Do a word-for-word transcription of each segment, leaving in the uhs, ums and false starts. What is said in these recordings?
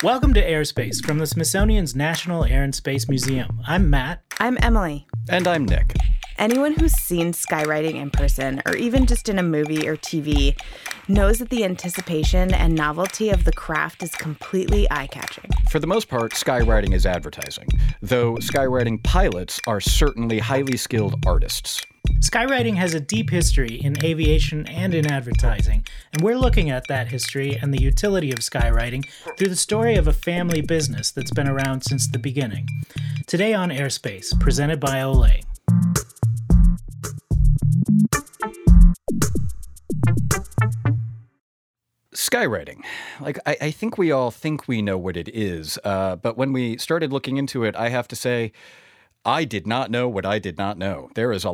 Welcome to Airspace from the Smithsonian's National Air and Space Museum. I'm Matt. I'm Emily. And I'm Nick. Anyone who's seen skywriting in person, or even just in a movie or T V, knows that the anticipation and novelty of the craft is completely eye-catching. For the most part, skywriting is advertising, though skywriting pilots are certainly highly skilled artists. Skywriting has a deep history in aviation and in advertising, and we're looking at that history and the utility of skywriting through the story of a family business that's been around since the beginning. Today on Airspace, presented by Olay. Skywriting. Like, I, I think we all think we know what it is, uh, but when we started looking into it, I have to say, I did not know what I did not know. There is a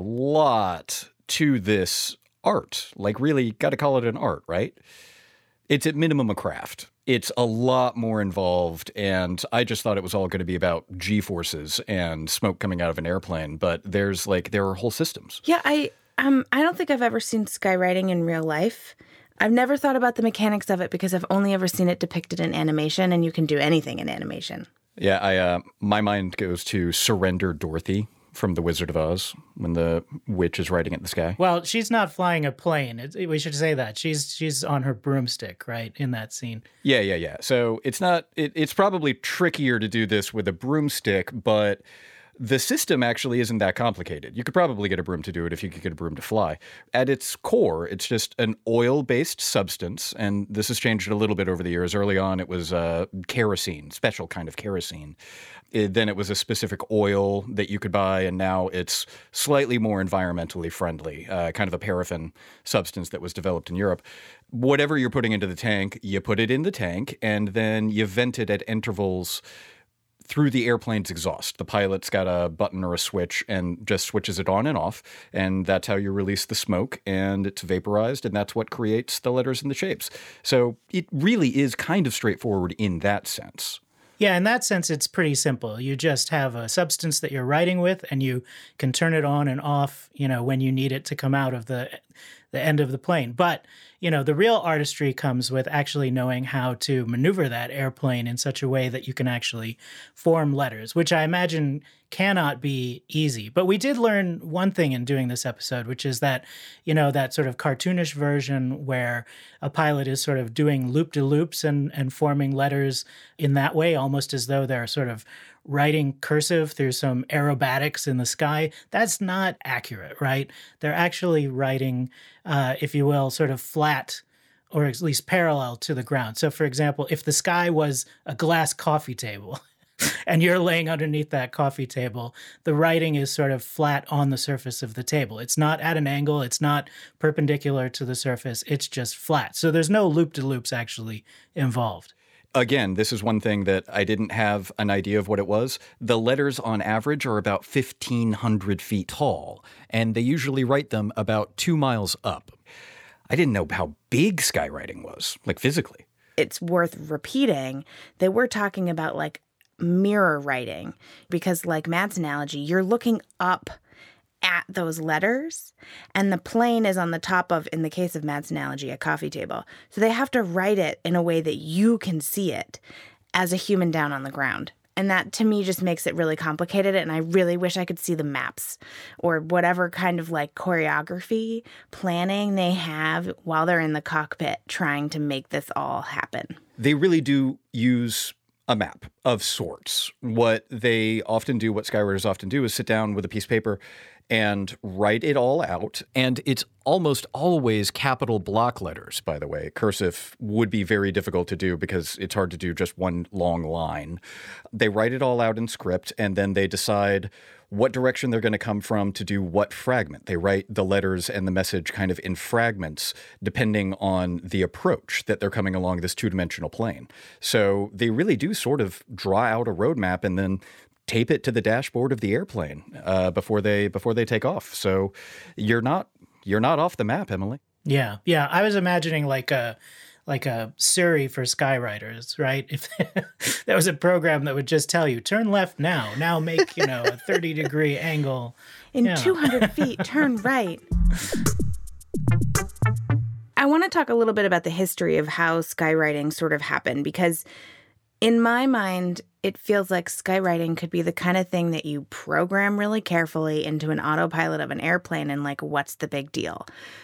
lot to this art. Like, really, got to call it an art, right? It's at minimum a craft. It's a lot more involved, and I just thought it was all going to be about G-forces and smoke coming out of an airplane, but there's, like, there are whole systems. Yeah, I um I don't think I've ever seen skywriting in real life. I've never thought about the mechanics of it because I've only ever seen it depicted in animation, and you can do anything in animation. Yeah, I uh, my mind goes to Surrender Dorothy from The Wizard of Oz when the witch is riding at the sky. Well, she's not flying a plane. It, we should say that. She's she's on her broomstick, right, in that scene. Yeah, yeah, yeah. So it's not, it, it's probably trickier to do this with a broomstick, but the system actually isn't that complicated. You could probably get a broom to do it if you could get a broom to fly. At its core, it's just an oil-based substance, and this has changed a little bit over the years. Early on, it was uh, kerosene, special kind of kerosene. It, then it was a specific oil that you could buy, and now it's slightly more environmentally friendly, uh, kind of a paraffin substance that was developed in Europe. Whatever you're putting into the tank, you put it in the tank, and then you vent it at intervals through the airplane's exhaust. The pilot's got a button or a switch and just switches it on and off, and that's how you release the smoke, and it's vaporized, and that's what creates the letters and the shapes. So it really is kind of straightforward in that sense. Yeah, in that sense, it's pretty simple. You just have a substance that you're writing with, and you can turn it on and off, you know, when you need it to come out of the the end of the plane. But, you know, the real artistry comes with actually knowing how to maneuver that airplane in such a way that you can actually form letters, which I imagine cannot be easy. But we did learn one thing in doing this episode, which is that, you know, that sort of cartoonish version where a pilot is sort of doing loop-de-loops and, and forming letters in that way, almost as though they're sort of writing cursive through some aerobatics in the sky. That's not accurate, right? They're actually writing, uh, if you will, sort of flat or at least parallel to the ground. So, for example, if the sky was a glass coffee table and you're laying underneath that coffee table, the writing is sort of flat on the surface of the table. It's not at an angle. It's not perpendicular to the surface. It's just flat. So there's no loop-de-loops actually involved. Again, this is one thing that I didn't have an idea of what it was. The letters on average are about fifteen hundred feet tall, and they usually write them about two miles up. I didn't know how big skywriting was, like physically. It's worth repeating that we're talking about like mirror writing because, like Matt's analogy, you're looking up at those letters, and the plane is on the top of, in the case of Matt's analogy, a coffee table. So they have to write it in a way that you can see it as a human down on the ground. And that, to me, just makes it really complicated, and I really wish I could see the maps or whatever kind of, like, choreography planning they have while they're in the cockpit trying to make this all happen. They really do use a map of sorts. What they often do, what skywriters often do, is sit down with a piece of paper and write it all out. And it's almost always capital block letters, by the way. Cursive would be very difficult to do because it's hard to do just one long line. They write it all out in script, and then they decide what direction they're going to come from to do what fragment. They write the letters and the message kind of in fragments, depending on the approach that they're coming along this two-dimensional plane. So they really do sort of draw out a roadmap and then tape it to the dashboard of the airplane uh, before they before they take off. So you're not you're not off the map, Emily. Yeah, yeah. I was imagining like a like a Siri for skywriters, right? If there was a program that would just tell you, turn left now, now make, you know, a thirty degree angle. In yeah. two hundred feet, turn right. I want to talk a little bit about the history of how skywriting sort of happened, because In my mind, it feels like skywriting could be the kind of thing that you program really carefully into an autopilot of an airplane and like, what's the big deal?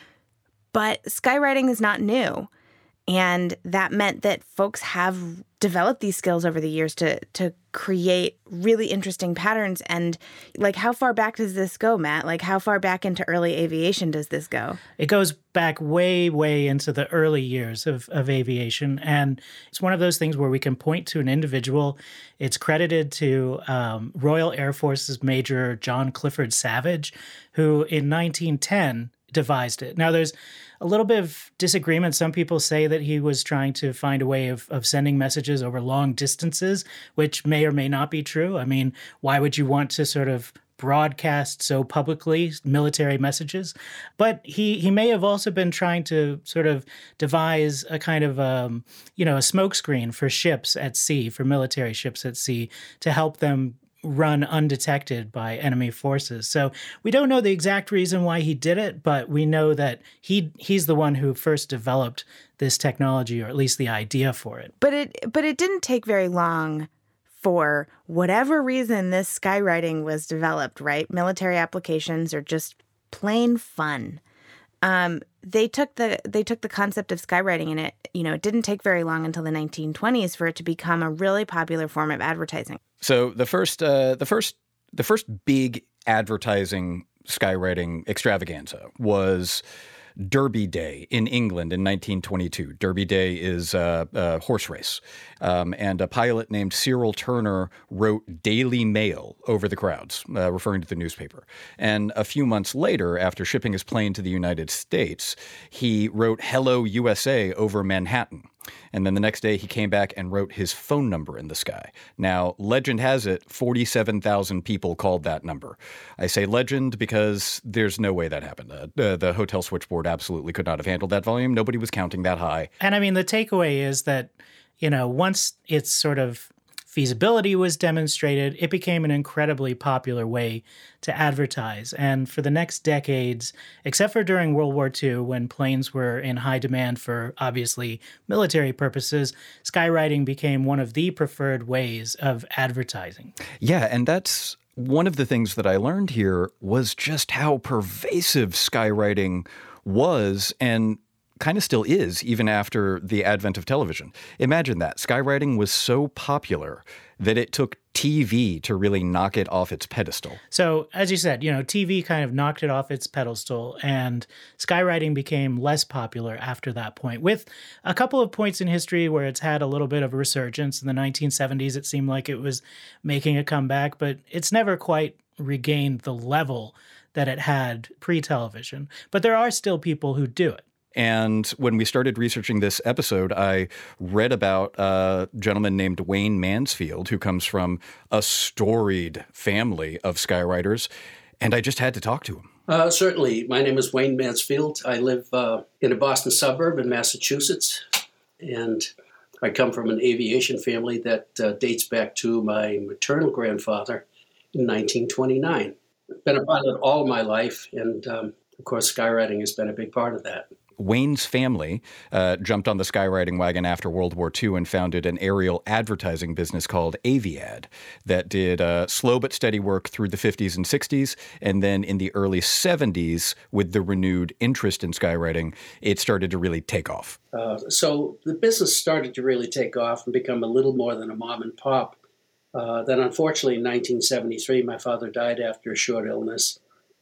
But skywriting is not new. And that meant that folks have developed these skills over the years to to create really interesting patterns. And like, how far back does this go, Matt? Like, how far back into early aviation does this go? It goes back way, way into the early years of, of aviation. And it's one of those things where we can point to an individual. It's credited to um, Royal Air Force's Major John Clifford Savage, who in nineteen ten devised it. Now, there's a little bit of disagreement. Some people say that he was trying to find a way of, of sending messages over long distances, which may or may not be true. I mean, why would you want to sort of broadcast so publicly military messages? But he he may have also been trying to sort of devise a kind of, um, you know, a smokescreen for ships at sea, for military ships at sea, to help them run undetected by enemy forces. So we don't know the exact reason why he did it, but we know that he he's the one who first developed this technology, or at least the idea for it. But it but it didn't take very long for whatever reason this skywriting was developed, right? Military applications are just plain fun. Um, they took the they took the concept of skywriting, and it you know it didn't take very long until the nineteen twenties for it to become a really popular form of advertising. So the first uh, the first the first big advertising skywriting extravaganza was Derby Day in England in nineteen twenty-two. Derby Day is a, a horse race. Um, and a pilot named Cyril Turner wrote Daily Mail over the crowds, uh, referring to the newspaper. And a few months later, after shipping his plane to the United States, he wrote Hello U S A over Manhattan. And then the next day he came back and wrote his phone number in the sky. Now, legend has it, forty-seven thousand people called that number. I say legend because there's no way that happened. Uh, the, the hotel switchboard absolutely could not have handled that volume. Nobody was counting that high. And I mean, the takeaway is that, you know, once its sort of feasibility was demonstrated, it became an incredibly popular way to advertise. And for the next decades, except for during World War Two, when planes were in high demand for obviously military purposes, skywriting became one of the preferred ways of advertising. Yeah, and that's one of the things that I learned here was just how pervasive skywriting was and kind of still is, even after the advent of television. Imagine that. Skywriting was so popular that it took T V to really knock it off its pedestal. So, as you said, you know, T V kind of knocked it off its pedestal, and skywriting became less popular after that point, with a couple of points in history where it's had a little bit of a resurgence. In the nineteen seventies, it seemed like it was making a comeback, but it's never quite regained the level that it had pre-television. But there are still people who do it. And when we started researching this episode, I read about a gentleman named Wayne Mansfield, who comes from a storied family of skywriters, and I just had to talk to him. Uh, certainly. My name is Wayne Mansfield. I live uh, in a Boston suburb in Massachusetts, and I come from an aviation family that uh, dates back to my maternal grandfather in nineteen twenty-nine. I've been a pilot all of my life, and um, of course, skywriting has been a big part of that. Wayne's family uh, jumped on the skywriting wagon after World War Two and founded an aerial advertising business called Aviad that did uh, slow but steady work through the fifties and sixties. And then in the early seventies, with the renewed interest in skywriting, it started to really take off. Uh, so the business started to really take off and become a little more than a mom and pop. Uh, then unfortunately in nineteen seventy-three, my father died after a short illness.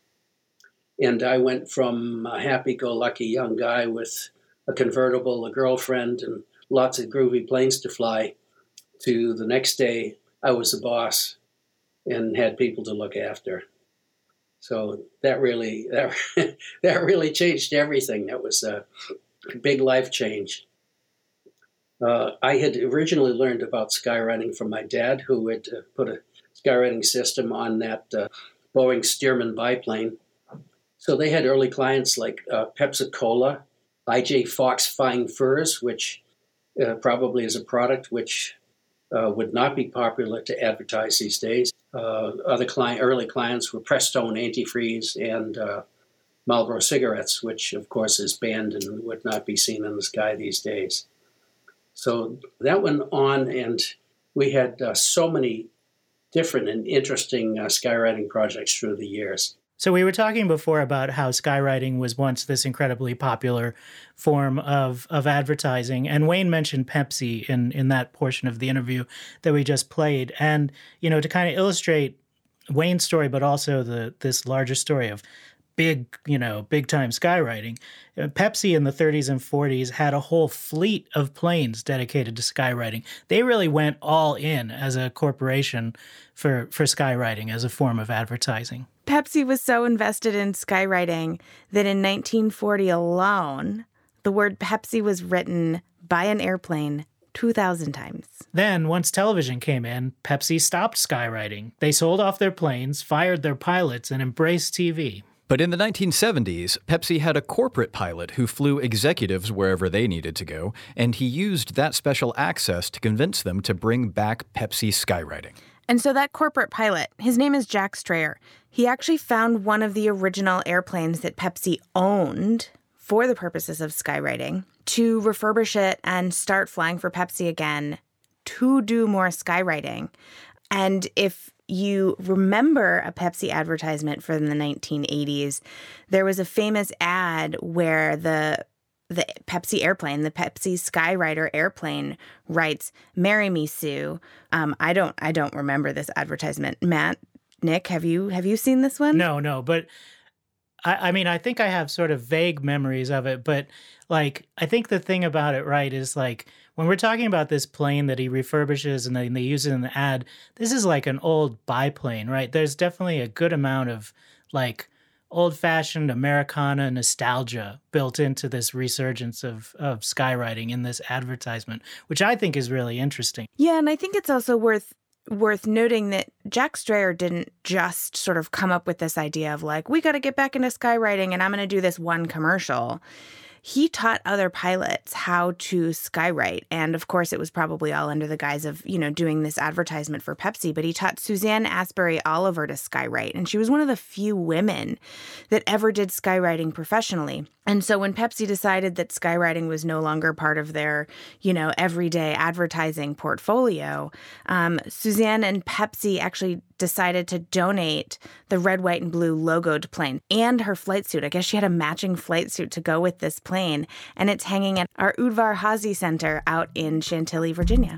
And I went from a happy-go-lucky young guy with a convertible, a girlfriend, and lots of groovy planes to fly, to the next day I was a boss and had people to look after. So that really that, that really changed everything. That was a big life change. Uh, I had originally learned about skywriting from my dad, who had uh, put a skywriting system on that uh, Boeing Stearman biplane. So they had early clients like uh, Pepsi-Cola, I J Fox Fine Furs, which uh, probably is a product which uh, would not be popular to advertise these days. Uh, other client, early clients were Prestone Antifreeze and uh, Marlboro cigarettes, which of course is banned and would not be seen in the sky these days. So that went on, and we had uh, so many different and interesting uh, skywriting projects through the years. So we were talking before about how skywriting was once this incredibly popular form of, of advertising. And Wayne mentioned Pepsi in, in that portion of the interview that we just played. And, you know, to kind of illustrate Wayne's story, but also the this larger story of big, you know, big time skywriting, Pepsi in the thirties and forties had a whole fleet of planes dedicated to skywriting. They really went all in as a corporation for, for skywriting as a form of advertising. Pepsi was so invested in skywriting that in nineteen forty alone, the word Pepsi was written by an airplane two thousand times. Then, once television came in, Pepsi stopped skywriting. They sold off their planes, fired their pilots, and embraced T V. But in the nineteen seventies, Pepsi had a corporate pilot who flew executives wherever they needed to go, and he used that special access to convince them to bring back Pepsi skywriting. And so that corporate pilot, his name is Jack Strayer. He actually found one of the original airplanes that Pepsi owned for the purposes of skywriting to refurbish it and start flying for Pepsi again to do more skywriting. And if you remember a Pepsi advertisement from the nineteen eighties, there was a famous ad where the the Pepsi airplane, the Pepsi Skywriter airplane writes, "Marry me, Sue." Um, I don't I don't remember this advertisement. Matt, Nick, have you have you seen this one? No, no, but I, I mean, I think I have sort of vague memories of it, but like, I think the thing about it, right, is like, when we're talking about this plane that he refurbishes and then they use it in the ad, this is like an old biplane, right? There's definitely a good amount of like old-fashioned Americana nostalgia built into this resurgence of, of skywriting in this advertisement, which I think is really interesting. Yeah, and I think it's also worth worth noting that Jack Strayer didn't just sort of come up with this idea of like, we got to get back into skywriting and I'm going to do this one commercial. He taught other pilots how to skywrite. And of course, it was probably all under the guise of, you know, doing this advertisement for Pepsi. But he taught Suzanne Asbury Oliver to skywrite. And she was one of the few women that ever did skywriting professionally. And so when Pepsi decided that skywriting was no longer part of their, you know, everyday advertising portfolio, um, Suzanne and Pepsi actually decided to donate the red, white, and blue logoed plane and her flight suit. I guess she had a matching flight suit to go with this plane, and it's hanging at our Udvar Hazy Center out in Chantilly, Virginia.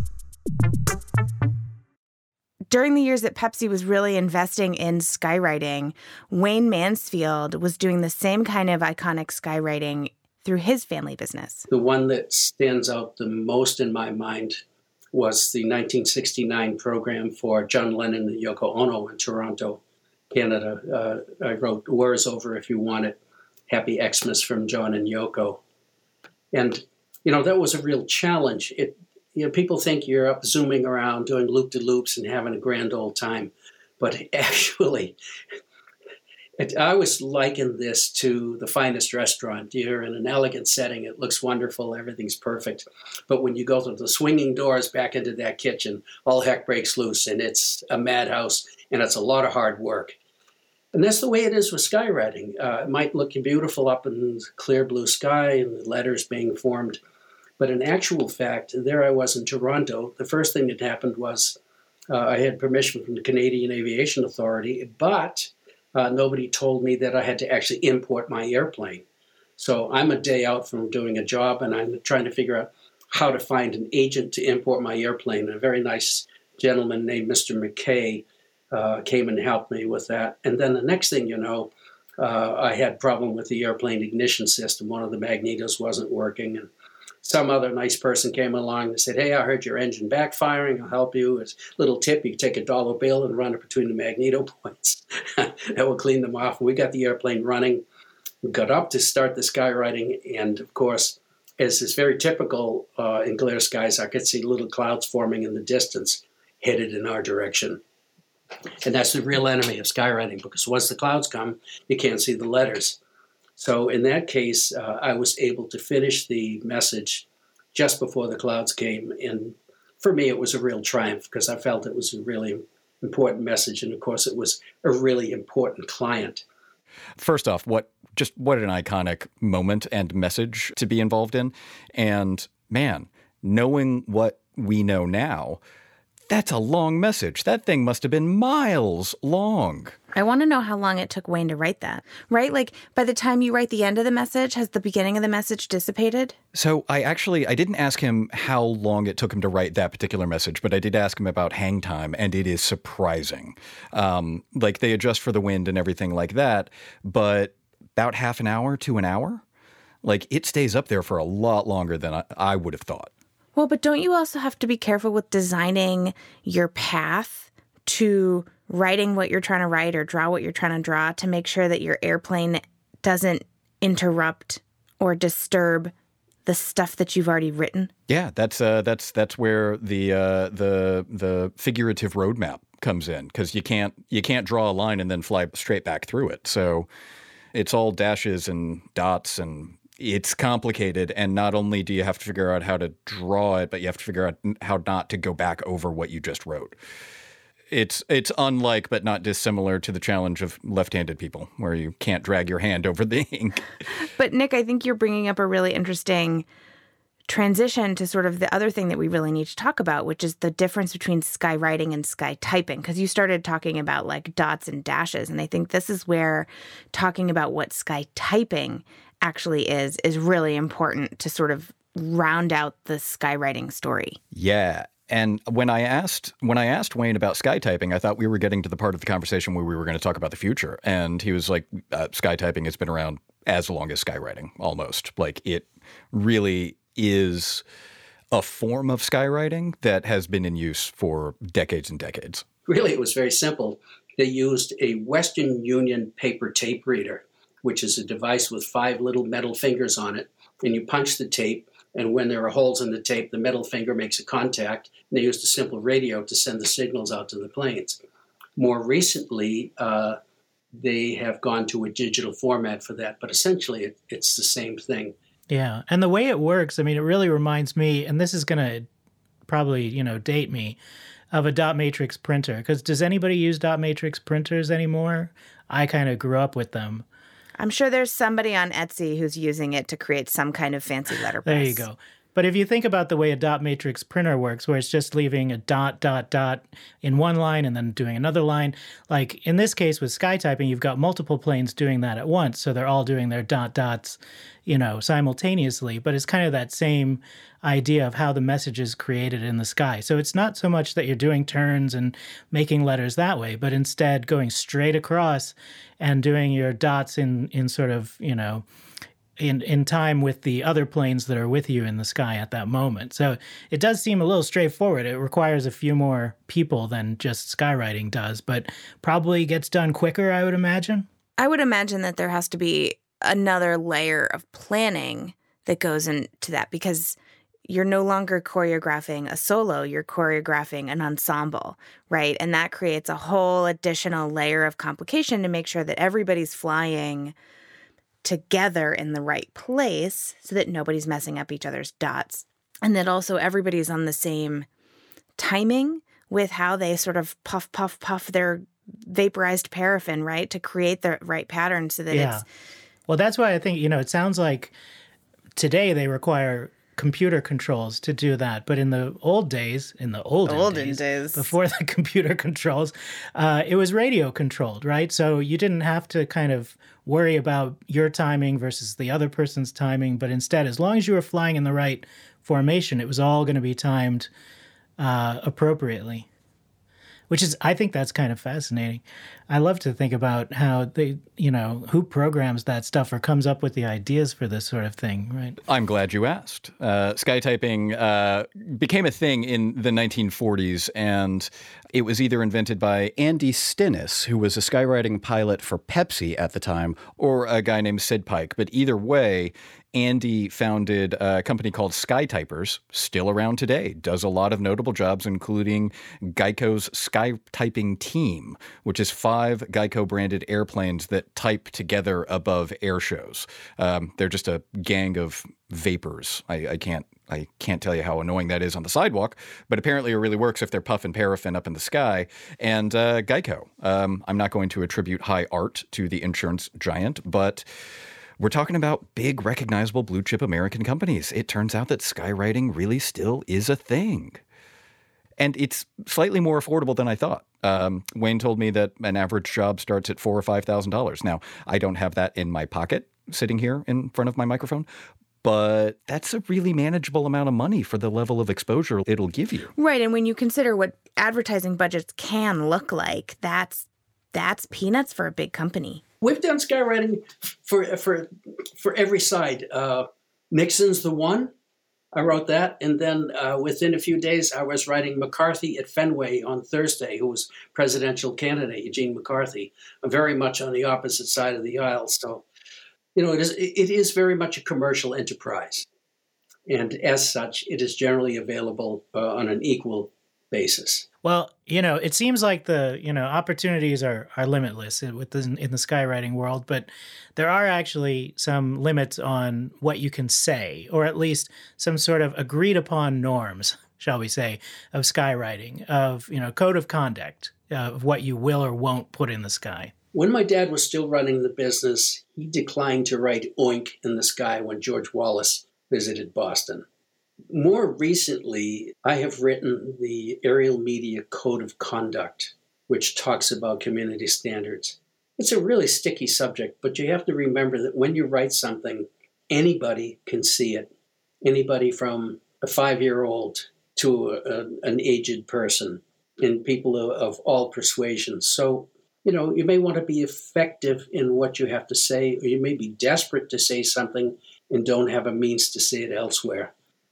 During the years that Pepsi was really investing in skywriting, Wayne Mansfield was doing the same kind of iconic skywriting through his family business. The one that stands out the most in my mind was the nineteen sixty-nine program for John Lennon and Yoko Ono in Toronto, Canada. Uh, I wrote "War's Over If You Want It," Happy Xmas from John and Yoko. And, you know, that was a real challenge. It, you know, people think you're up zooming around doing loop-de-loops and having a grand old time. But actually, it, I was liken this to the finest restaurant. You're in an elegant setting. It looks wonderful. Everything's perfect. But when you go to the swinging doors back into that kitchen, all heck breaks loose, and it's a madhouse, and it's a lot of hard work. And that's the way it is with skywriting. Uh, it might look beautiful up in the clear blue sky and the letters being formed. But in actual fact, there I was in Toronto. The first thing that happened was uh, I had permission from the Canadian Aviation Authority, but uh, nobody told me that I had to actually import my airplane. So I'm a day out from doing a job, and I'm trying to figure out how to find an agent to import my airplane. A very nice gentleman named Mister McKay Uh, came and helped me with that. And then the next thing you know, uh, I had a problem with the airplane ignition system. One of the magnetos wasn't working. And some other nice person came along and said, "Hey, I heard your engine backfiring. I'll help you. As a little tip, you can take a dollar bill and run it between the magneto points. That will clean them off." We got the airplane running. We got up to start the skywriting. And of course, as is very typical uh, in clear skies, I could see little clouds forming in the distance headed in our direction. And that's the real enemy of skywriting, because once the clouds come, you can't see the letters. So in that case, uh, I was able to finish the message just before the clouds came. And for me, it was a real triumph, because I felt it was a really important message. And of course, it was a really important client. First off, what just what an iconic moment and message to be involved in. And man, knowing what we know now, That's a long message. That thing must have been miles long. I want to know how long it took Wayne to write that, right? Like, by the time you write the end of the message, has the beginning of the message dissipated? So I actually, I didn't ask him how long it took him to write that particular message, but I did ask him about hang time, and it is surprising. Um, like, they adjust for the wind and everything like that, but about half an hour to an hour? Like, it stays up there for a lot longer than I, I would have thought. Well, but don't you also have to be careful with designing your path to writing what you're trying to write or draw what you're trying to draw to make sure that your airplane doesn't interrupt or disturb the stuff that you've already written? Yeah, that's uh, that's that's where the uh, the the figurative roadmap comes in, because you can't you can't draw a line and then fly straight back through it. So it's all dashes and dots, and it's complicated. And not only do you have to figure out how to draw it, but you have to figure out how not to go back over what you just wrote. It's it's unlike but not dissimilar to the challenge of left-handed people, where you can't drag your hand over the ink. But Nick, I think you're bringing up a really interesting transition to sort of the other thing that we really need to talk about, which is the difference between skywriting and sky typing. Because you started talking about like dots and dashes, and I think this is where talking about what sky typing actually is is really important to sort of round out the skywriting story. Yeah. And when I asked when I asked Wayne about sky typing, I thought we were getting to the part of the conversation where we were going to talk about the future. And he was like, uh, sky typing has been around as long as skywriting, almost. Like, it really is a form of skywriting that has been in use for decades and decades. Really, it was very simple. They used a Western Union paper tape reader, which is a device with five little metal fingers on it. And you punch the tape, and when there are holes in the tape, the metal finger makes a contact. And they used a simple radio to send the signals out to the planes. More recently, uh, they have gone to a digital format for that, but essentially it, it's the same thing. Yeah. And the way it works, I mean, it really reminds me, and this is going to probably, you know, date me, of a dot matrix printer. Because does anybody use dot matrix printers anymore? I kind of grew up with them. I'm sure there's somebody on Etsy who's using it to create some kind of fancy letterpress. There you go. But if you think about the way a dot matrix printer works, where it's just leaving a dot, dot, dot in one line and then doing another line, like in this case with sky typing, you've got multiple planes doing that at once. So they're all doing their dot, dots, you know, simultaneously. But it's kind of that same idea of how the message is created in the sky. So it's not so much that you're doing turns and making letters that way, but instead going straight across and doing your dots in, in sort of, you know, in in time with the other planes that are with you in the sky at that moment. So it does seem a little straightforward. It requires a few more people than just skywriting does, but probably gets done quicker, I would imagine. I would imagine that there has to be another layer of planning that goes into that, because you're no longer choreographing a solo, you're choreographing an ensemble, right? And that creates a whole additional layer of complication to make sure that everybody's flying together in the right place so that nobody's messing up each other's dots. And that also everybody's on the same timing with how they sort of puff, puff, puff their vaporized paraffin, right? To create the right pattern so that yeah. it's... Well, that's why I think, you know, it sounds like today they require computer controls to do that. But in the old days, in the olden, olden days, days, before the computer controls, uh, it was radio controlled, right? So you didn't have to kind of worry about your timing versus the other person's timing. But instead, as long as you were flying in the right formation, it was all going to be timed uh, appropriately. Which is, I think that's kind of fascinating. I love to think about how they, you know, who programs that stuff or comes up with the ideas for this sort of thing, right? I'm glad you asked. Uh, sky typing uh, became a thing in the nineteen forties, and it was either invented by Andy Stennis, who was a skywriting pilot for Pepsi at the time, or a guy named Sid Pike. But either way, Andy founded a company called SkyTypers, still around today, does a lot of notable jobs, including Geico's Sky Typing Team, which is five Geico-branded airplanes that type together above air shows. Um, they're just a gang of vapors. I, I can't I can't tell you how annoying that is on the sidewalk, but apparently it really works if they're puffing paraffin up in the sky. And uh, Geico, um, I'm not going to attribute high art to the insurance giant, but we're talking about big, recognizable blue-chip American companies. It turns out that skywriting really still is a thing. And it's slightly more affordable than I thought. Um, Wayne told me that an average job starts at four thousand or five thousand dollars. Now, I don't have that in my pocket sitting here in front of my microphone, but that's a really manageable amount of money for the level of exposure it'll give you. Right. And when you consider what advertising budgets can look like, that's that's peanuts for a big company. We've done skywriting for for for every side. Uh, Nixon's the one. I wrote that. And then uh, within a few days, I was writing McCarthy at Fenway on Thursday, who was presidential candidate, Eugene McCarthy. I'm very much on the opposite side of the aisle. So, you know, it is it is very much a commercial enterprise. And as such, it is generally available uh, on an equal basis. Well, you know, it seems like the, you know, opportunities are, are limitless with the, in the skywriting world, but there are actually some limits on what you can say, or at least some sort of agreed upon norms, shall we say, of skywriting, of, you know, code of conduct, uh, of what you will or won't put in the sky. When my dad was still running the business, he declined to write oink in the sky when George Wallace visited Boston. More recently, I have written the Aerial Media Code of Conduct, which talks about community standards. It's a really sticky subject, but you have to remember that when you write something, anybody can see it. Anybody from a five-year-old to a, an aged person, and people of, of all persuasions. So, you know, you may want to be effective in what you have to say, or you may be desperate to say something and don't have a means to say it elsewhere.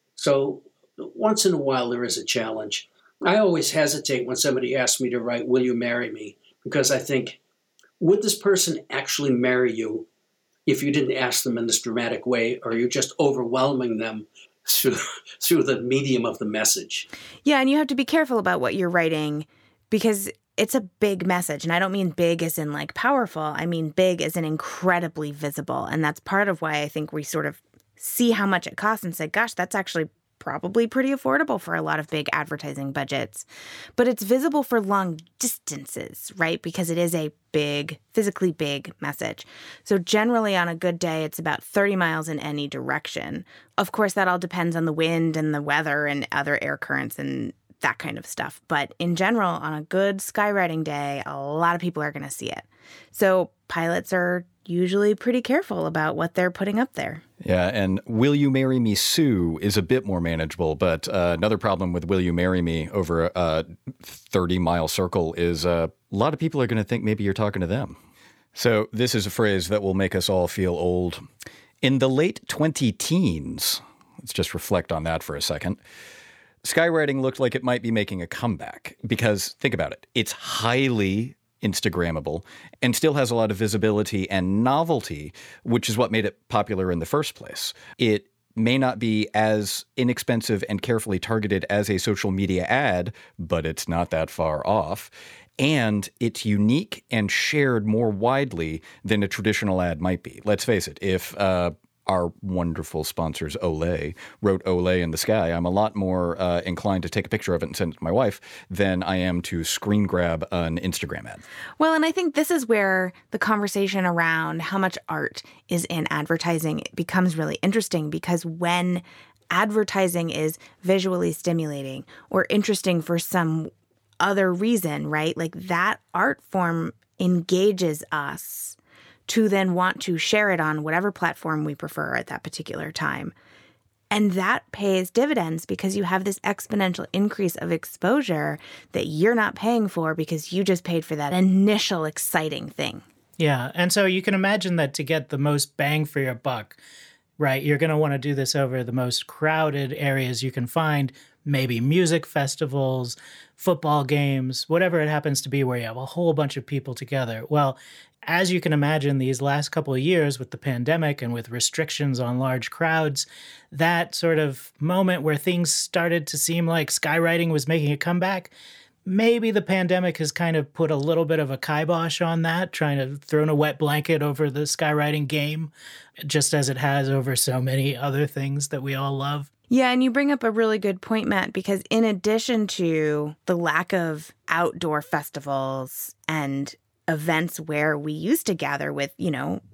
So once in a while, there is a challenge. I always hesitate when somebody asks me to write, "Will you marry me?" Because I think, would this person actually marry you if you didn't ask them in this dramatic way, or are you just overwhelming them through, through the medium of the message? Yeah, and you have to be careful about what you're writing because it's a big message. And I don't mean big as in like powerful. I mean big as in incredibly visible. And that's part of why I think we sort of see how much it costs and say, gosh, that's actually probably pretty affordable for a lot of big advertising budgets. But it's visible for long distances, right? Because it is a big, physically big message. So generally on a good day, it's about thirty miles in any direction. Of course, that all depends on the wind and the weather and other air currents and that kind of stuff. But in general, on a good skywriting day, a lot of people are going to see it. So pilots are usually pretty careful about what they're putting up there. Yeah, and Will You Marry Me, Sue is a bit more manageable, but uh, another problem with Will You Marry Me over a thirty-mile circle is uh, a lot of people are going to think maybe you're talking to them. So this is a phrase that will make us all feel old. In the late twenty-teens, let's just reflect on that for a second, skywriting looked like it might be making a comeback because, think about it, it's highly Instagrammable and still has a lot of visibility and novelty, which is what made it popular in the first place. It may not be as inexpensive and carefully targeted as a social media ad, but it's not that far off. And it's unique and shared more widely than a traditional ad might be. Let's face it, if uh, our wonderful sponsors, Olay, wrote Olay in the sky, I'm a lot more uh, inclined to take a picture of it and send it to my wife than I am to screen grab an Instagram ad. Well, and I think this is where the conversation around how much art is in advertising becomes really interesting, because when advertising is visually stimulating or interesting for some other reason, right? Like that art form engages us to then want to share it on whatever platform we prefer at that particular time. And that pays dividends because you have this exponential increase of exposure that you're not paying for because you just paid for that initial exciting thing. Yeah. And so you can imagine that to get the most bang for your buck, right, you're going to want to do this over the most crowded areas you can find, maybe music festivals, football games, whatever it happens to be where you have a whole bunch of people together. Well, as you can imagine, these last couple of years with the pandemic and with restrictions on large crowds, that sort of moment where things started to seem like skywriting was making a comeback, maybe the pandemic has kind of put a little bit of a kibosh on that, trying to throw a wet blanket over the skywriting game, just as it has over so many other things that we all love. Yeah, and you bring up a really good point, Matt, because in addition to the lack of outdoor festivals and events where we used to gather with, you know,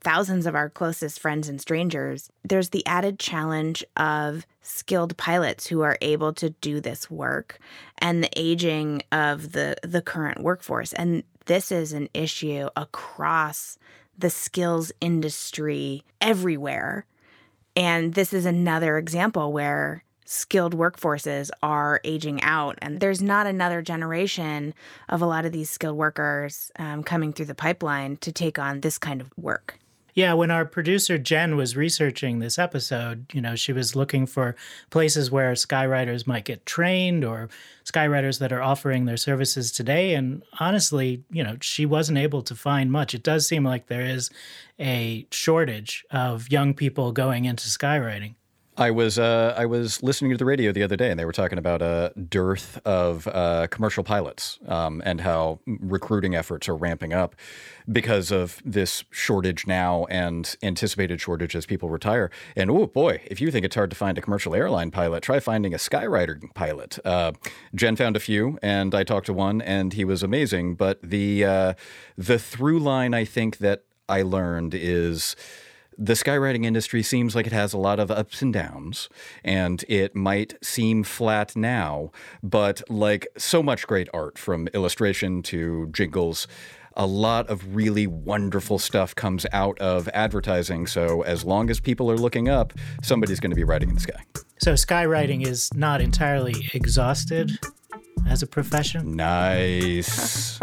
thousands of our closest friends and strangers, there's the added challenge of skilled pilots who are able to do this work and the aging of the, the current workforce. And this is an issue across the skills industry everywhere. And this is another example where skilled workforces are aging out, and there's not another generation of a lot of these skilled workers um, coming through the pipeline to take on this kind of work. Yeah, when our producer Jen was researching this episode, you know, she was looking for places where skywriters might get trained or skywriters that are offering their services today. And honestly, you know, she wasn't able to find much. It does seem like there is a shortage of young people going into skywriting. I was uh, I was listening to the radio the other day, and they were talking about a dearth of uh, commercial pilots um, and how recruiting efforts are ramping up because of this shortage now and anticipated shortage as people retire. And oh boy, if you think it's hard to find a commercial airline pilot, try finding a skywriter pilot. Uh, Jen found a few, and I talked to one, and he was amazing. But the uh, the through line I think that I learned is, the skywriting industry seems like it has a lot of ups and downs, and it might seem flat now, but like so much great art, from illustration to jingles, a lot of really wonderful stuff comes out of advertising. So as long as people are looking up, somebody's going to be writing in the sky. So skywriting is not entirely exhausted as a profession? Nice.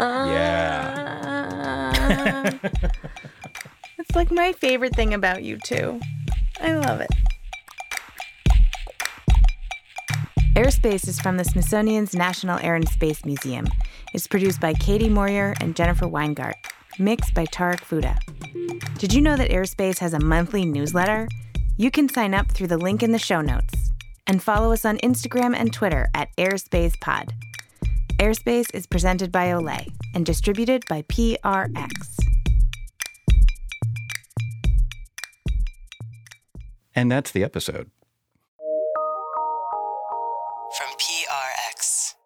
Yeah. It's like my favorite thing about you two. I love it. Airspace is from the Smithsonian's National Air and Space Museum. It's produced by Katie Moyer and Jennifer Weingart. Mixed by Tarek Fuda. Did you know that Airspace has a monthly newsletter? You can sign up through the link in the show notes. And follow us on Instagram and Twitter at AirspacePod. Airspace is presented by Olay and distributed by P R X. And that's the episode. From P R X.